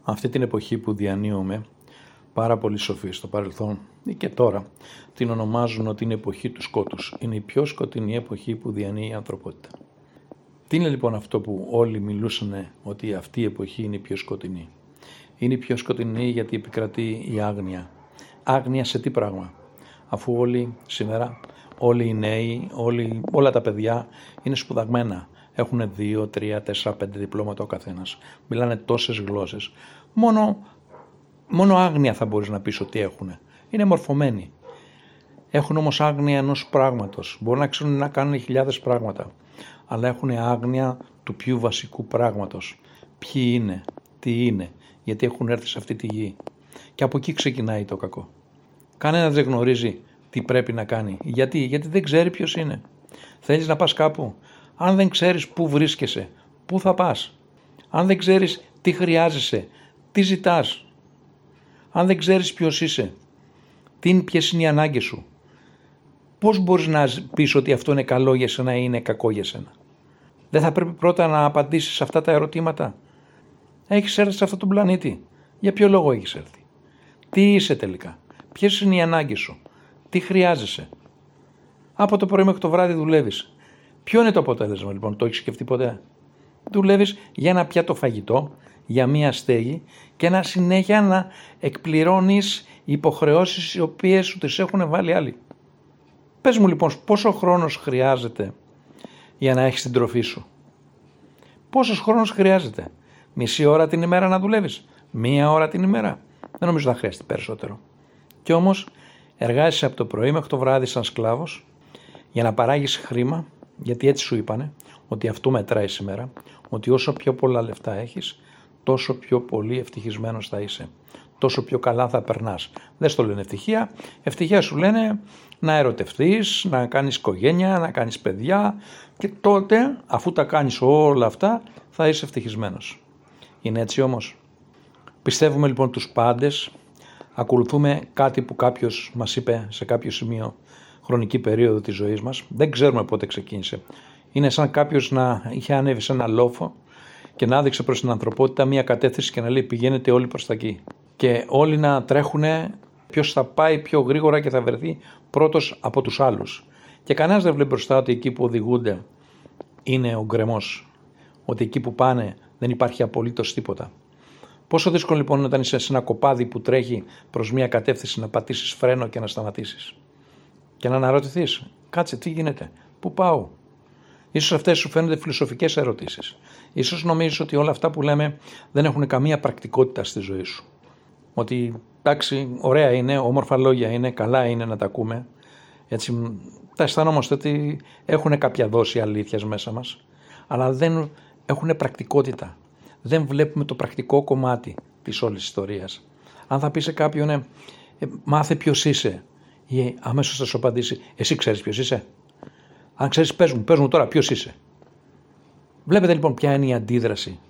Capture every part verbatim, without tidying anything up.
Αυτή την εποχή που διανύουμε, πάρα πολύ σοφοί στο παρελθόν ή και τώρα την ονομάζουν ότι είναι η εποχή του σκότους. Είναι η πιο σκοτεινή εποχή που διανύει η ανθρωπότητα. Τι είναι λοιπόν αυτό που όλοι μιλούσαν ότι αυτή η εποχή είναι η πιο σκοτεινή? Είναι η πιο σκοτεινή γιατί επικρατεί η άγνοια. Άγνοια σε τι πράγμα? Αφού όλοι σήμερα, όλοι οι νέοι, όλοι, όλα τα παιδιά είναι σπουδαγμένα. Έχουν δύο, τρία, τέσσερα, πέντε διπλώματα ο καθένας. Μιλάνε τόσες γλώσσες. Μόνο, μόνο άγνοια θα μπορείς να πεις ότι έχουν. Είναι μορφωμένοι. Έχουν όμως άγνοια ενός πράγματος. Μπορεί να ξέρουν να κάνουν χιλιάδες πράγματα. Αλλά έχουν άγνοια του πιο βασικού πράγματος. Ποιοι είναι, τι είναι, γιατί έχουν έρθει σε αυτή τη γη. Και από εκεί ξεκινάει το κακό. Κανένας δεν γνωρίζει τι πρέπει να κάνει. Γιατί, γιατί δεν ξέρει ποιος είναι. Θέλεις να πας κάπου? Αν δεν ξέρεις πού βρίσκεσαι, πού θα πας? Αν δεν ξέρεις τι χρειάζεσαι, τι ζητάς? Αν δεν ξέρεις ποιος είσαι, τι, ποιες είναι οι ανάγκες σου, πώς μπορείς να πεις ότι αυτό είναι καλό για σένα ή είναι κακό για σένα? Δεν θα πρέπει πρώτα να απαντήσεις σε αυτά τα ερωτήματα? Έχεις έρθει σε αυτόν τον πλανήτη. Για ποιο λόγο έχεις έρθει? Τι είσαι τελικά? Ποιες είναι οι ανάγκες σου? Τι χρειάζεσαι? Από το πρωί μέχρι το βράδυ δουλεύεις. Ποιο είναι το αποτέλεσμα λοιπόν? Το έχεις σκεφτεί ποτέ? Δουλεύεις για ένα πιάτο φαγητό, για μία στέγη και να συνέχεια να εκπληρώνεις υποχρεώσεις οι οποίες σου τις έχουν βάλει άλλοι. Πες μου λοιπόν πόσο χρόνος χρειάζεται για να έχεις την τροφή σου? Πόσος χρόνος χρειάζεται? Μισή ώρα την ημέρα να δουλεύεις? Μία ώρα την ημέρα? Δεν νομίζω να χρειάζεται περισσότερο. Κι όμως εργάζεσαι από το πρωί μέχρι το βράδυ σαν σκλάβος για να παράγεις χρήμα, γιατί έτσι σου είπανε ότι αυτό μετράει σήμερα, ότι όσο πιο πολλά λεφτά έχεις, τόσο πιο πολύ ευτυχισμένος θα είσαι, τόσο πιο καλά θα περνάς. Δεν στο λένε ευτυχία, ευτυχία σου λένε να ερωτευτείς, να κάνεις οικογένεια, να κάνεις παιδιά και τότε αφού τα κάνεις όλα αυτά θα είσαι ευτυχισμένος. Είναι έτσι όμως? Πιστεύουμε λοιπόν τους πάντες, ακολουθούμε κάτι που κάποιος μας είπε σε κάποιο σημείο, χρονική περίοδο της ζωής μας, δεν ξέρουμε πότε ξεκίνησε. Είναι σαν κάποιος να είχε ανέβει σε ένα λόφο και να άδειξε προς την ανθρωπότητα μία κατεύθυνση και να λέει πηγαίνετε όλοι προς τα εκεί. Και όλοι να τρέχουν ποιος θα πάει πιο γρήγορα και θα βρεθεί πρώτος από τους άλλους. Και κανένας δεν βλέπει μπροστά ότι εκεί που οδηγούνται είναι ο γκρεμός. Ότι εκεί που πάνε δεν υπάρχει απολύτως τίποτα. Πόσο δύσκολο λοιπόν όταν είσαι σε ένα κοπάδι που τρέχει προς μία κατεύθυνση να πατήσεις φρένο και να σταματήσεις. Και να αναρωτηθείς, κάτσε τι γίνεται, πού πάω? Ίσως αυτές σου φαίνονται φιλοσοφικές ερωτήσεις. Ίσως νομίζεις ότι όλα αυτά που λέμε δεν έχουν καμία πρακτικότητα στη ζωή σου. Ότι εντάξει, ωραία είναι, όμορφα λόγια είναι, καλά είναι να τα ακούμε. Έτσι, τα αισθανόμαστε ότι έχουν κάποια δόση αλήθειας μέσα μας, αλλά δεν έχουν πρακτικότητα. Δεν βλέπουμε το πρακτικό κομμάτι της όλης ιστορίας. Αν θα πει σε κάποιον, ε, μάθε ποιος είσαι, ή αμέσως θα σου απαντήσει, εσύ ξέρεις ποιος είσαι? Αν ξέρεις, πες μου, πες μου τώρα ποιος είσαι. Βλέπετε λοιπόν ποια είναι η αντίδραση.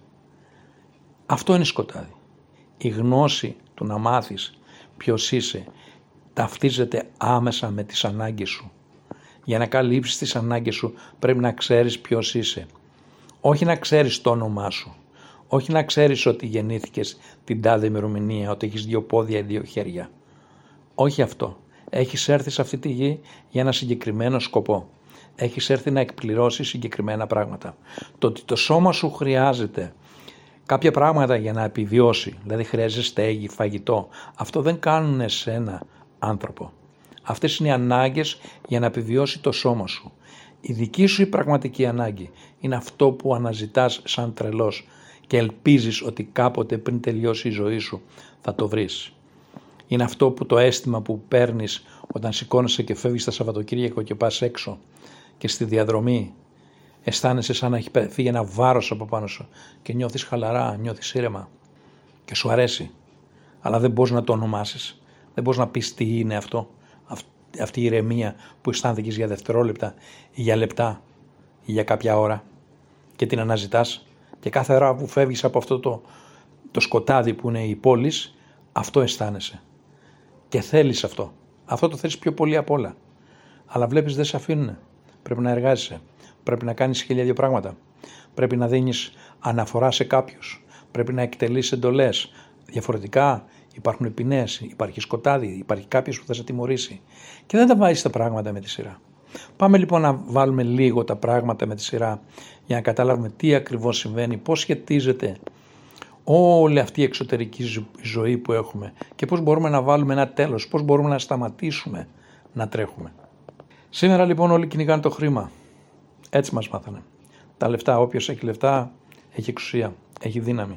Αυτό είναι σκοτάδι. Η γνώση του να μάθεις ποιος είσαι ταυτίζεται άμεσα με τις ανάγκες σου. Για να καλύψεις τις ανάγκες σου πρέπει να ξέρεις ποιος είσαι. Όχι να ξέρεις το όνομά σου. Όχι να ξέρεις ότι γεννήθηκες την τάδε ημερομηνία, ότι έχεις δύο πόδια ή δύο χέρια. Όχι αυτό. Έχεις έρθει σε αυτή τη γη για ένα συγκεκριμένο σκοπό. Έχεις έρθει να εκπληρώσεις συγκεκριμένα πράγματα. Το ότι το σώμα σου χρειάζεται κάποια πράγματα για να επιβιώσει, δηλαδή χρειάζεται στέγη, φαγητό, αυτό δεν κάνουν εσένα άνθρωπο. Αυτές είναι οι ανάγκες για να επιβιώσει το σώμα σου. Η δική σου η πραγματική ανάγκη είναι αυτό που αναζητάς σαν τρελός και ελπίζεις ότι κάποτε πριν τελειώσει η ζωή σου θα το βρεις. Είναι αυτό που το αίσθημα που παίρνεις όταν σηκώνεσαι και φεύγεις τα Σαββατοκύριακο και πας έξω και στη διαδρομή αισθάνεσαι σαν να έχει φύγει ένα βάρος από πάνω σου και νιώθεις χαλαρά, νιώθεις ήρεμα και σου αρέσει. Αλλά δεν μπορείς να το ονομάσεις, δεν μπορείς να πεις τι είναι αυτό, αυτή η ηρεμία που αισθάνθηκες για δευτερόλεπτα ή για λεπτά ή για κάποια ώρα και την αναζητάς και κάθε ώρα που φεύγεις από αυτό το, το σκοτάδι που είναι η πόλη, αυτό αισθάνεσαι και θέλεις αυτό. Αυτό το θέλεις πιο πολύ απ' όλα. Αλλά βλέπεις δεν σε αφήνουνε. Πρέπει να εργάζεσαι. Πρέπει να κάνεις χίλια δύο πράγματα. Πρέπει να δίνεις αναφορά σε κάποιους. πρέπει να εκτελείς εντολές. Διαφορετικά υπάρχουν ποινές, υπάρχει σκοτάδι, υπάρχει κάποιος που θα σε τιμωρήσει. Και δεν τα βάζεις τα πράγματα με τη σειρά. Πάμε λοιπόν να βάλουμε λίγο τα πράγματα με τη σειρά για να καταλάβουμε τι ακριβώς συμβαίνει, πώς σχετίζεται όλη αυτή η εξωτερική ζωή που έχουμε και πώς μπορούμε να βάλουμε ένα τέλος, πώς μπορούμε να σταματήσουμε να τρέχουμε. Σήμερα λοιπόν όλοι κυνηγάνε το χρήμα. Έτσι μας μάθανε. Τα λεφτά, όποιος έχει λεφτά έχει εξουσία, έχει δύναμη.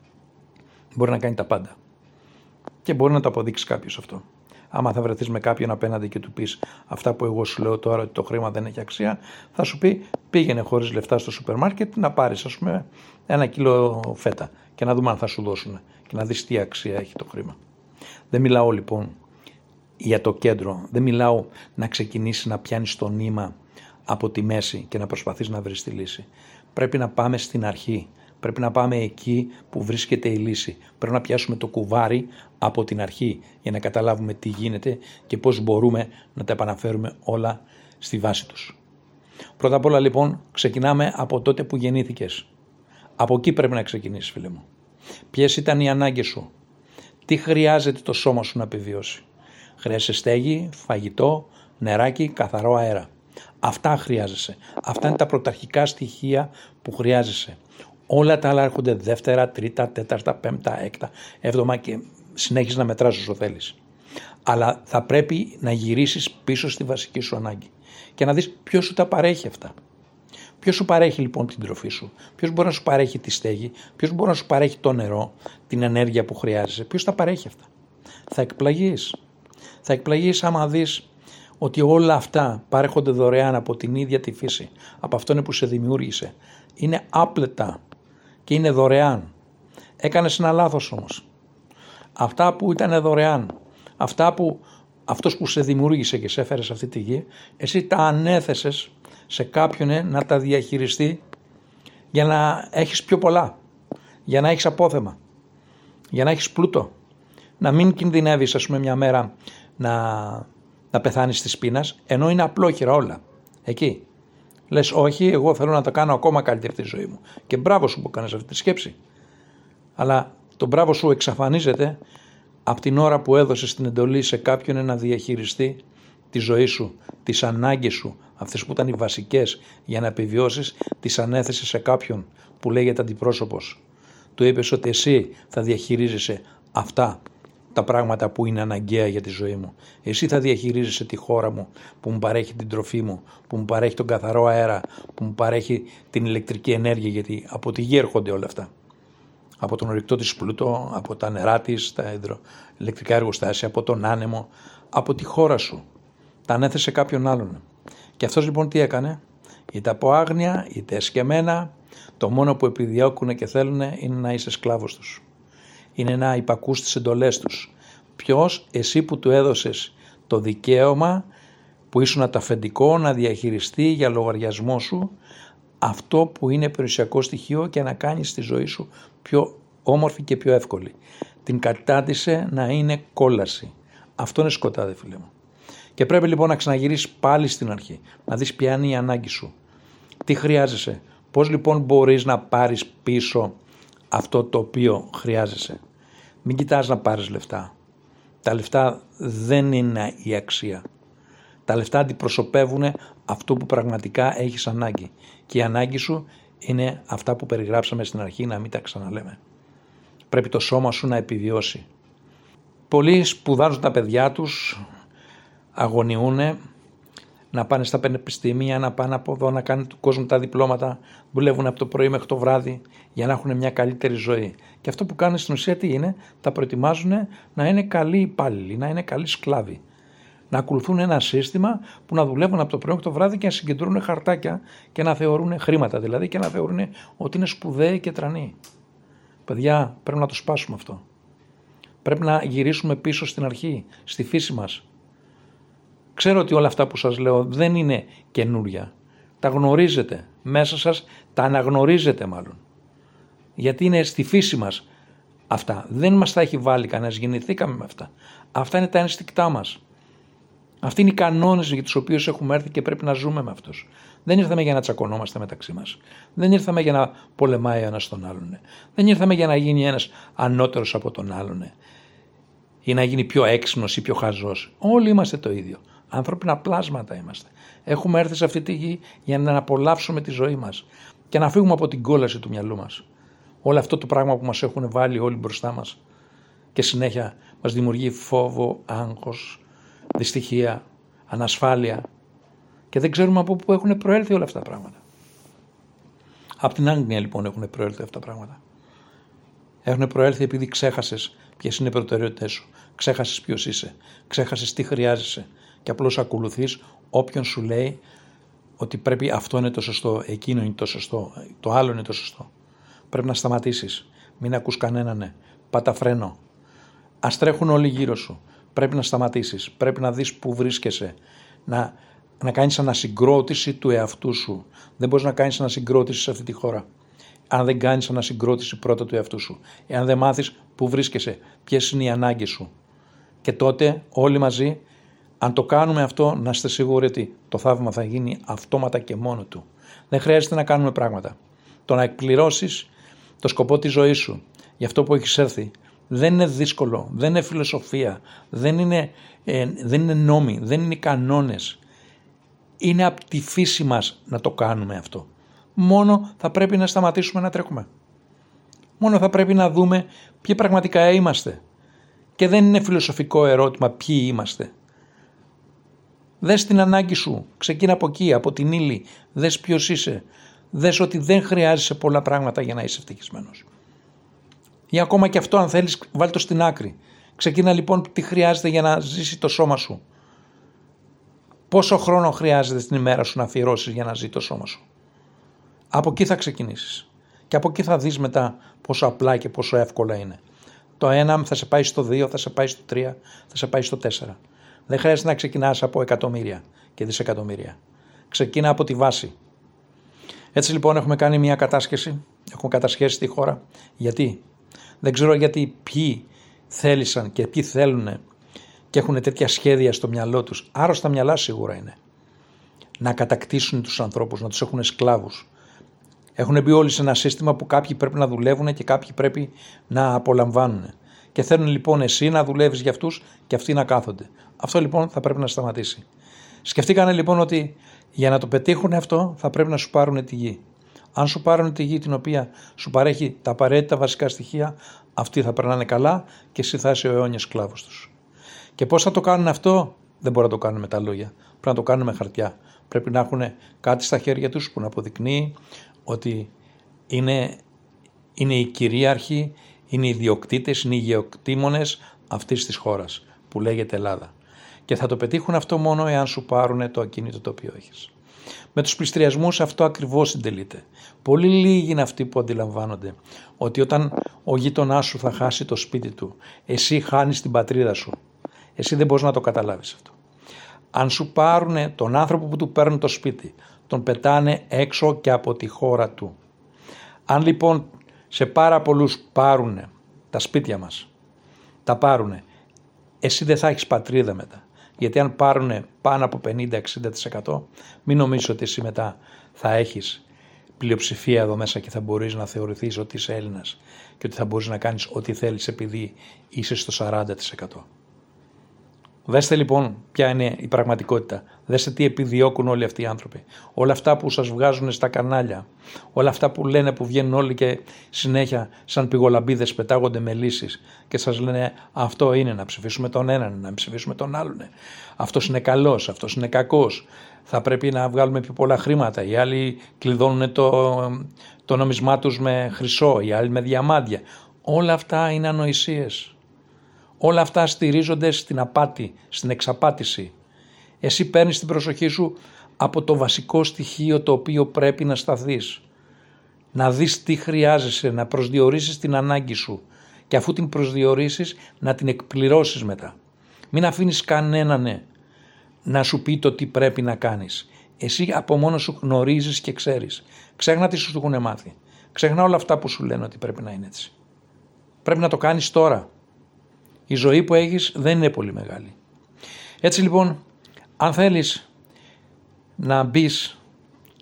Μπορεί να κάνει τα πάντα. Και μπορεί να το αποδείξει κάποιος αυτό. Άμα θα βρεθείς με κάποιον απέναντι και του πεις αυτά που εγώ σου λέω τώρα ότι το χρήμα δεν έχει αξία, θα σου πει πήγαινε χωρίς λεφτά στο σούπερ μάρκετ να πάρεις ας πούμε ένα κιλό φέτα και να δούμε αν θα σου δώσουν και να δεις τι αξία έχει το χρήμα. Δεν μιλάω λοιπόν για το κέντρο, δεν μιλάω να ξεκινήσεις να πιάνεις το νήμα από τη μέση και να προσπαθείς να βρεις τη λύση. Πρέπει να πάμε στην αρχή. Πρέπει να πάμε εκεί που βρίσκεται η λύση. Πρέπει να πιάσουμε το κουβάρι από την αρχή για να καταλάβουμε τι γίνεται και πώς μπορούμε να τα επαναφέρουμε όλα στη βάση τους. Πρώτα απ' όλα λοιπόν ξεκινάμε από τότε που γεννήθηκες. Από εκεί πρέπει να ξεκινήσεις φίλε μου. Ποιες ήταν οι ανάγκες σου. Τι χρειάζεται το σώμα σου να επιβιώσει. Χρειάζεσαι στέγη, φαγητό, νεράκι, καθαρό αέρα. Αυτά χρειάζεσαι. Αυτά είναι τα πρωταρχικά στοιχεία που χρειάζεσαι. Όλα τα άλλα έρχονται δεύτερα, τρίτα, τέταρτα, πέμπτα, έκτα, έβδομα και συνέχιζες να μετράς όσο θέλεις. Αλλά θα πρέπει να γυρίσεις πίσω στη βασική σου ανάγκη και να δεις ποιος σου τα παρέχει αυτά. Ποιος σου παρέχει λοιπόν την τροφή σου, ποιος μπορεί να σου παρέχει τη στέγη, ποιος μπορεί να σου παρέχει το νερό, την ενέργεια που χρειάζεσαι, ποιος τα παρέχει αυτά. Θα εκπλαγείς. Θα εκπλαγείς άμα δεις ότι όλα αυτά παρέχονται δωρεάν από την ίδια τη φύση, από αυτόν που σε δημιούργησε. Είναι άπλετα και είναι δωρεάν. Έκανες ένα λάθος όμως. Αυτά που ήταν δωρεάν, αυτά που αυτός που σε δημιούργησε και σε έφερε σε αυτή τη γη, εσύ τα ανέθεσες σε κάποιον να τα διαχειριστεί για να έχεις πιο πολλά, για να έχεις απόθεμα, για να έχεις πλούτο. Να μην κινδυνεύεις ας πούμε μια μέρα να, να πεθάνεις της πείνας, ενώ είναι απλόχερα όλα. Εκεί. Λες όχι, εγώ θέλω να τα κάνω ακόμα καλύτερη τη ζωή μου. Και μπράβο σου που κάνεις αυτή τη σκέψη. Αλλά το μπράβο σου εξαφανίζεται από την ώρα που έδωσες την εντολή σε κάποιον να διαχειριστεί τη ζωή σου, τις ανάγκες σου, αυτές που ήταν οι βασικές για να επιβιώσεις, τις ανέθεσες σε κάποιον που λέγεται αντιπρόσωπος. Του είπες ότι εσύ θα διαχειρίζεσαι αυτά τα πράγματα που είναι αναγκαία για τη ζωή μου. Εσύ θα διαχειρίζεσαι τη χώρα μου που μου παρέχει την τροφή μου, που μου παρέχει τον καθαρό αέρα, που μου παρέχει την ηλεκτρική ενέργεια, γιατί από τη γη έρχονται όλα αυτά. Από τον ορυκτό της πλούτο, από τα νερά της, τα ηλεκτρικά εργοστάσια, από τον άνεμο, από τη χώρα σου. Τα ανέθεσε κάποιον άλλον. Και αυτός λοιπόν τι έκανε, είτε από άγνοια, είτε εσκεμμένα, το μόνο που επιδιώκουν και θέλουν είναι να είσαι σκλάβος τους. Είναι να υπακούς τις εντολές τους. Ποιος, εσύ που του έδωσες το δικαίωμα που ήσουν το αφεντικό να διαχειριστεί για λογαριασμό σου αυτό που είναι περιουσιακό στοιχείο και να κάνεις τη ζωή σου πιο όμορφη και πιο εύκολη. Την κατάτησε να είναι κόλαση. Αυτό είναι σκοτάδι φίλε μου. Και πρέπει λοιπόν να ξαναγυρίσεις πάλι στην αρχή, να δεις ποια είναι η ανάγκη σου. Τι χρειάζεσαι, πώς λοιπόν μπορείς να πάρεις πίσω αυτό το οποίο χρειάζεσαι. Μην κοιτάς να πάρεις λεφτά. Τα λεφτά δεν είναι η αξία. Τα λεφτά αντιπροσωπεύουν αυτό που πραγματικά έχεις ανάγκη. Και η ανάγκη σου είναι αυτά που περιγράψαμε στην αρχή, να μην τα ξαναλέμε. Πρέπει το σώμα σου να επιβιώσει. Πολλοί σπουδάζουν τα παιδιά τους, αγωνιούν να πάνε στα πανεπιστήμια, να πάνε από εδώ, να κάνουν του κόσμου τα διπλώματα, δουλεύουν από το πρωί μέχρι το βράδυ για να έχουν μια καλύτερη ζωή. Και αυτό που κάνουν στην ουσία τι είναι, τα προετοιμάζουν να είναι καλοί υπάλληλοι, να είναι καλοί σκλάβοι. Να ακολουθούν ένα σύστημα που να δουλεύουν από το πρωί μέχρι το βράδυ και να συγκεντρώνουν χαρτάκια και να θεωρούν χρήματα δηλαδή και να θεωρούν ότι είναι σπουδαίοι και τρανοί. Παιδιά, πρέπει να το σπάσουμε αυτό. Πρέπει να γυρίσουμε πίσω στην αρχή, στη φύση μας. Ξέρω ότι όλα αυτά που σας λέω δεν είναι καινούρια. Τα γνωρίζετε. Μέσα σας τα αναγνωρίζετε μάλλον. Γιατί είναι στη φύση μας αυτά. Δεν μας τα έχει βάλει κανένας. Γεννηθήκαμε με αυτά. Αυτά είναι τα ένστικτά μας. Αυτοί είναι οι κανόνες για τους οποίους έχουμε έρθει και πρέπει να ζούμε με αυτούς. Δεν ήρθαμε για να τσακωνόμαστε μεταξύ μας. Δεν ήρθαμε για να πολεμάει ένας τον άλλον. Δεν ήρθαμε για να γίνει ένας ανώτερος από τον άλλον ή να γίνει πιο έξυπνος ή πιο χαζός. Όλοι είμαστε το ίδιο. Ανθρώπινα πλάσματα είμαστε. Έχουμε έρθει σε αυτή τη γη για να απολαύσουμε τη ζωή μας και να φύγουμε από την κόλαση του μυαλού μας. Όλο αυτό το πράγμα που μας έχουν βάλει όλοι μπροστά μας και συνέχεια μας δημιουργεί φόβο, άγχος, δυστυχία, ανασφάλεια και δεν ξέρουμε από πού έχουν προέλθει όλα αυτά τα πράγματα. Από την άγνοια λοιπόν έχουν προέλθει αυτά τα πράγματα. Έχουν προέλθει επειδή ξέχασες ποιες είναι οι προτεραιότητες σου, ξέχασες ποιος είσαι, ξέχασες τι χρειάζεσαι και απλώς ακολουθείς όποιον σου λέει ότι πρέπει αυτό είναι το σωστό, εκείνο είναι το σωστό, το άλλο είναι το σωστό. Πρέπει να σταματήσεις, μην ακούς κανέναν, ναι. Πάτα φρένο. Ας τρέχουν όλοι γύρω σου. Πρέπει να σταματήσεις, πρέπει να δεις πού βρίσκεσαι, να, να κάνεις ανασυγκρότηση του εαυτού σου. Δεν μπορείς να κάνεις ανασυγκρότηση σε αυτή τη χώρα αν δεν κάνεις ανασυγκρότηση πρώτα του εαυτού σου. Εάν δεν μάθεις πού βρίσκεσαι, ποιες είναι οι ανάγκες σου. Και τότε όλοι μαζί, αν το κάνουμε αυτό, να είστε σίγουροι ότι το θαύμα θα γίνει αυτόματα και μόνο του. Δεν χρειάζεται να κάνουμε πράγματα. Το να εκπληρώσεις το σκοπό της ζωής σου για αυτό που έχεις έρθει δεν είναι δύσκολο, δεν είναι φιλοσοφία, δεν είναι, ε, δεν είναι νόμοι, δεν είναι κανόνες. Είναι από τη φύση μας να το κάνουμε αυτό. Μόνο θα πρέπει να σταματήσουμε να τρέχουμε. Μόνο θα πρέπει να δούμε ποιοι πραγματικά είμαστε. Και δεν είναι φιλοσοφικό ερώτημα ποιοι είμαστε. Δες την ανάγκη σου, ξεκίνα από εκεί, από την ύλη, δες ποιος είσαι. Δες ότι δεν χρειάζεσαι πολλά πράγματα για να είσαι ευτυχισμένος. Ή ακόμα και αυτό αν θέλεις βάλ' το στην άκρη. Ξεκίνα λοιπόν τι χρειάζεται για να ζήσει το σώμα σου. Πόσο χρόνο χρειάζεται στην ημέρα σου να αφιερώσεις για να ζει το σώμα σου. Από εκεί θα ξεκινήσεις. Και από εκεί θα δεις μετά πόσο απλά και πόσο εύκολα είναι. Το ένα θα σε πάει στο δύο, θα σε πάει στο τρία, θα σε πάει στο τέσσερα. Δεν χρειάζεται να ξεκινάς από εκατομμύρια και δισεκατομμύρια. Ξεκίνα από τη βάση. Έτσι λοιπόν έχουμε κάνει μια κατάσχεση, έχουμε κατασχέσει τη χώρα. Γιατί? Δεν ξέρω γιατί ποιοι θέλησαν και ποιοι θέλουν και έχουν τέτοια σχέδια στο μυαλό τους. Άρρωστα μυαλά σίγουρα είναι. Να κατακτήσουν τους ανθρώπους, να τους έχουν σκλάβους. Έχουν μπει όλοι σε ένα σύστημα που κάποιοι πρέπει να δουλεύουν και κάποιοι πρέπει να απολαμβάνουν. Και θέλουν λοιπόν εσύ να δουλεύεις για αυτούς και αυτοί να κάθονται. Αυτό λοιπόν θα πρέπει να σταματήσει. Σκεφτήκανε λοιπόν ότι για να το πετύχουν αυτό θα πρέπει να σου πάρουν τη γη. Αν σου πάρουν τη γη την οποία σου παρέχει τα απαραίτητα βασικά στοιχεία, αυτοί θα περνάνε καλά και εσύ θα είσαι ο αιώνιος σκλάβος τους. Και πώς θα το κάνουν αυτό? Δεν μπορούν να το κάνουν με τα λόγια. Πρέπει να το κάνουν με χαρτιά. Πρέπει να έχουν κάτι στα χέρια τους που να αποδεικνύει ότι είναι, είναι οι κυρίαρχοι, είναι οι ιδιοκτήτες, είναι οι γεωκτήμονες αυτής της χώρας που λέγεται Ελλάδα. Και θα το πετύχουν αυτό μόνο εάν σου πάρουν το ακίνητο το οποίο έχεις. Με τους πληστηριασμούς αυτό ακριβώς συντελείται. Πολύ λίγοι είναι αυτοί που αντιλαμβάνονται ότι όταν ο γείτονάς σου θα χάσει το σπίτι του, εσύ χάνεις την πατρίδα σου. Εσύ δεν μπορείς να το καταλάβεις αυτό. Αν σου πάρουν τον άνθρωπο που του παίρνουν το σπίτι, τον πετάνε έξω και από τη χώρα του. Αν λοιπόν σε πάρα πολλούς πάρουν τα σπίτια μας, τα πάρουν, εσύ δεν θα έχεις πατρίδα μετά. Γιατί αν πάρουν πάνω από πενήντα με εξήντα τοις εκατό, μην νομίζεις ότι εσύ μετά θα έχεις πλειοψηφία εδώ μέσα και θα μπορείς να θεωρηθείς ότι είσαι Έλληνας και ότι θα μπορείς να κάνεις ό,τι θέλεις επειδή είσαι στο σαράντα τοις εκατό. Δέστε λοιπόν ποια είναι η πραγματικότητα. Δέστε τι επιδιώκουν όλοι αυτοί οι άνθρωποι. Όλα αυτά που σας βγάζουν στα κανάλια, όλα αυτά που λένε, που βγαίνουν όλοι και συνέχεια σαν πηγολαμπίδες πετάγονται με λύσεις και σας λένε αυτό είναι να ψηφίσουμε τον έναν, να ψηφίσουμε τον άλλον. Αυτός είναι καλός, αυτός είναι κακός. Θα πρέπει να βγάλουμε πιο πολλά χρήματα. Οι άλλοι κλειδώνουν το, το νόμισμά τους με χρυσό, οι άλλοι με διαμάντια. Όλα αυτά είναι ανοησίες. Όλα αυτά στηρίζονται στην απάτη, στην εξαπάτηση. Εσύ παίρνεις την προσοχή σου από το βασικό στοιχείο το οποίο πρέπει να σταθείς. Να δεις τι χρειάζεσαι, να προσδιορίσεις την ανάγκη σου και αφού την προσδιορίσεις να την εκπληρώσεις μετά. Μην αφήνεις κανέναν ναι, να σου πει το τι πρέπει να κάνεις. Εσύ από μόνο σου γνωρίζεις και ξέρεις. Ξέχνα τι σου έχουν μάθει. Ξέχνα όλα αυτά που σου λένε ότι πρέπει να είναι έτσι. Πρέπει να το κάνεις τώρα. Η ζωή που έχεις δεν είναι πολύ μεγάλη. Έτσι λοιπόν, αν θέλεις να μπεις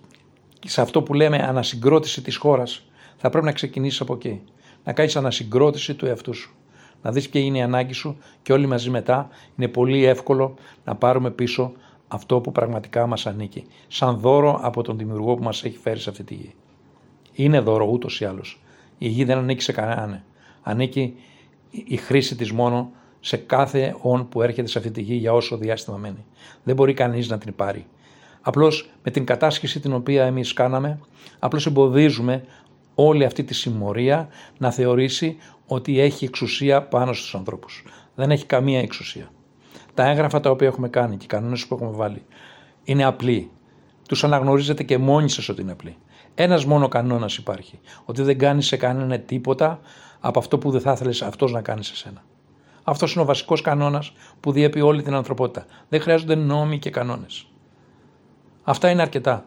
σε αυτό που λέμε ανασυγκρότηση της χώρας, θα πρέπει να ξεκινήσεις από εκεί. Να κάνεις ανασυγκρότηση του εαυτού σου. Να δεις ποια είναι η ανάγκη σου και όλοι μαζί μετά είναι πολύ εύκολο να πάρουμε πίσω αυτό που πραγματικά μας ανήκει. Σαν δώρο από τον Δημιουργό που μας έχει φέρει σε αυτή τη γη. Είναι δώρο ούτως ή άλλως. Η γη δεν ανήκει σε κανέναν. Ανήκει η χρήση της μόνο σε κάθε όν που έρχεται σε αυτή τη γη για όσο διάστημα μένει. Δεν μπορεί κανείς να την πάρει. Απλώς με την κατάσχεση την οποία εμείς κάναμε, απλώς εμποδίζουμε όλη αυτή τη συμμορία να θεωρήσει ότι έχει εξουσία πάνω στους ανθρώπους. Δεν έχει καμία εξουσία. Τα έγγραφα τα οποία έχουμε κάνει και οι κανόνες που έχουμε βάλει είναι απλοί. Τους αναγνωρίζετε και μόνοι σας ότι είναι απλοί. Ένας μόνο κανόνας υπάρχει. Ότι δεν κάνεις σε κανένα τίποτα από αυτό που δεν θα ήθελες αυτός να κάνει σε σένα. Αυτός είναι ο βασικός κανόνας που διέπει όλη την ανθρωπότητα. Δεν χρειάζονται νόμοι και κανόνες. Αυτά είναι αρκετά.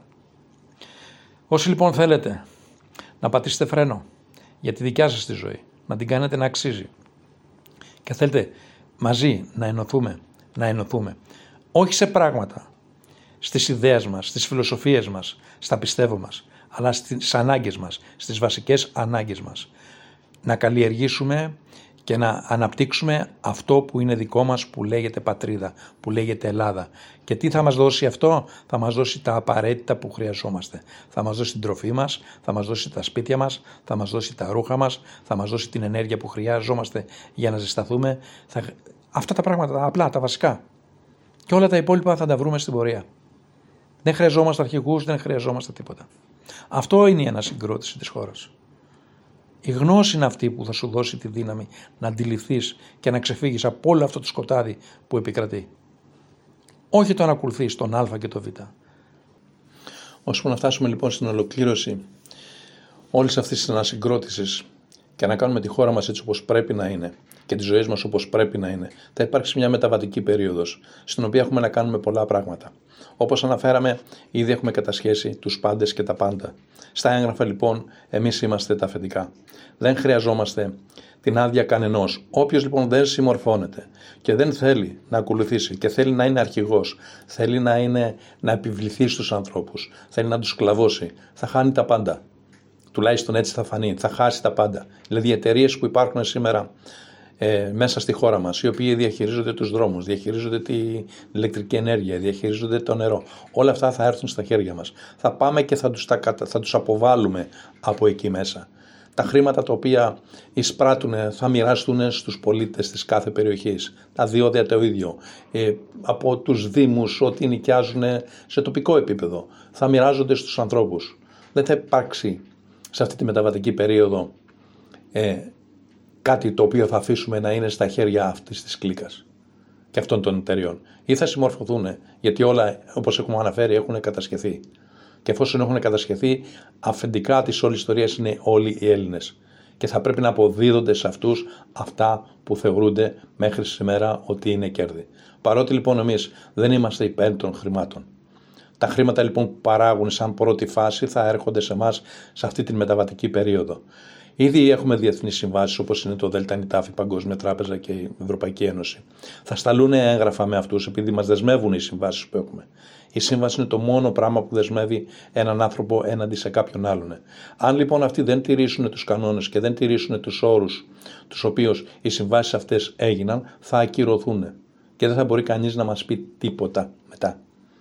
Όσοι λοιπόν θέλετε να πατήσετε φρένο για τη δικιά σας τη ζωή, να την κάνετε να αξίζει και θέλετε μαζί να ενωθούμε, να ενωθούμε, όχι σε πράγματα, στις ιδέες μας, στις φιλοσοφίες μας, στα πιστεύω μας, αλλά στις ανάγκες μας, στις βασικές ανάγκες μας. Να καλλιεργήσουμε και να αναπτύξουμε αυτό που είναι δικό μας, που λέγεται πατρίδα, που λέγεται Ελλάδα. Και τι θα μας δώσει αυτό? Θα μας δώσει τα απαραίτητα που χρειαζόμαστε. Θα μας δώσει την τροφή μας, θα μας δώσει τα σπίτια μας, θα μας δώσει τα ρούχα μας, θα μας δώσει την ενέργεια που χρειαζόμαστε για να ζεσταθούμε. Θα... Αυτά τα πράγματα, τα απλά, τα βασικά. Και όλα τα υπόλοιπα θα τα βρούμε στην πορεία. Δεν χρειαζόμαστε αρχηγούς, δεν χρειαζόμαστε τίποτα. Αυτό είναι η ανασυγκρότηση της χώρας. Η γνώση είναι αυτή που θα σου δώσει τη δύναμη να αντιληφθείς και να ξεφύγεις από όλο αυτό το σκοτάδι που επικρατεί. Όχι το να ακολουθείς τον Α και τον Β. Ώσπου να φτάσουμε λοιπόν στην ολοκλήρωση όλης αυτής της ανασυγκρότησης και να κάνουμε τη χώρα μας έτσι όπως πρέπει να είναι και τις ζωές μας όπως πρέπει να είναι, θα υπάρξει μια μεταβατική περίοδος στην οποία έχουμε να κάνουμε πολλά πράγματα. Όπως αναφέραμε, ήδη έχουμε κατασχέσει τους πάντες και τα πάντα. Στα έγγραφα λοιπόν εμείς είμαστε τα αφεντικά. Δεν χρειαζόμαστε την άδεια κανενός. Όποιος λοιπόν δεν συμμορφώνεται και δεν θέλει να ακολουθήσει και θέλει να είναι αρχηγός, θέλει να, είναι, να επιβληθεί στους ανθρώπους, θέλει να τους σκλαβώσει, θα χάνει τα πάντα. Τουλάχιστον έτσι θα φανεί, θα χάσει τα πάντα. Δηλαδή οι εταιρείες που υπάρχουν σήμερα ε, μέσα στη χώρα μας, οι οποίοι διαχειρίζονται τους δρόμους, διαχειρίζονται την ηλεκτρική ενέργεια, διαχειρίζονται το νερό, όλα αυτά θα έρθουν στα χέρια μας. Θα πάμε και θα τους, τα, θα τους αποβάλουμε από εκεί μέσα. Τα χρήματα τα οποία εισπράττουν θα μοιραστούν στους πολίτες της κάθε περιοχής. Τα διόδια το ίδιο. Ε, από τους δήμους, ό,τι νοικιάζουν σε τοπικό επίπεδο, θα μοιράζονται στους ανθρώπους. Δεν θα υπάρξει σε αυτή τη μεταβατική περίοδο ε, κάτι το οποίο θα αφήσουμε να είναι στα χέρια αυτής της κλίκας και αυτών των εταιριών. Ή θα συμμορφωθούν, γιατί όλα, όπως έχουμε αναφέρει, έχουν κατασχεθεί. Και εφόσον έχουν κατασχεθεί, αφεντικά της όλης ιστορίας είναι όλοι οι Έλληνες. Και θα πρέπει να αποδίδονται σε αυτούς αυτά που θεωρούνται μέχρι σήμερα ότι είναι κέρδη. Παρότι λοιπόν εμείς δεν είμαστε υπέρ των χρημάτων. Τα χρήματα λοιπόν που παράγουν σαν πρώτη φάση θα έρχονται σε εμάς σε αυτή τη μεταβατική περίοδο. Ήδη έχουμε διεθνείς συμβάσεις όπως είναι το ΔΝΤ, η Παγκόσμια Τράπεζα και η Ευρωπαϊκή Ένωση. Θα σταλούν έγγραφα με αυτούς επειδή μας δεσμεύουν οι συμβάσεις που έχουμε. Η σύμβαση είναι το μόνο πράγμα που δεσμεύει έναν άνθρωπο έναντι σε κάποιον άλλον. Αν λοιπόν αυτοί δεν τηρήσουν τους κανόνες και δεν τηρήσουν τους όρους τους οποίους οι συμβάσεις αυτές έγιναν, θα ακυρωθούν και δεν θα μπορεί κανείς να μας πει τίποτα μετά.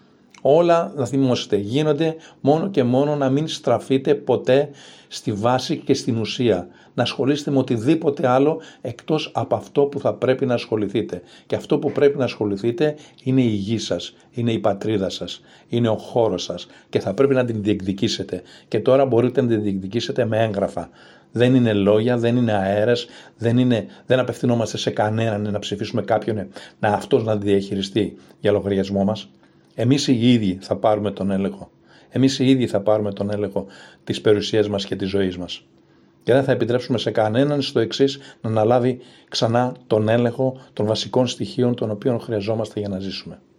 Όλα, να θυμόσαστε, γίνονται μόνο και μόνο να μην στραφείτε ποτέ στη βάση και στην ουσία. Να ασχολείστε με οτιδήποτε άλλο εκτός από αυτό που θα πρέπει να ασχοληθείτε. Και αυτό που πρέπει να ασχοληθείτε είναι η γη σας, είναι η πατρίδα σας, είναι ο χώρος σας και θα πρέπει να την διεκδικήσετε. Και τώρα μπορείτε να την διεκδικήσετε με έγγραφα. Δεν είναι λόγια, δεν είναι αέρας, δεν, είναι, δεν απευθυνόμαστε σε κανέναν να ψηφίσουμε κάποιον να αυτός να τη διαχειριστεί για λογαριασμό μας. Εμείς οι ίδιοι θα πάρουμε τον έλεγχο. Εμείς οι ίδιοι θα πάρουμε τον έλεγχο της περιουσίας μας και της ζωής μας. Και δεν θα επιτρέψουμε σε κανέναν στο εξής να αναλάβει ξανά τον έλεγχο των βασικών στοιχείων των οποίων χρειαζόμαστε για να ζήσουμε.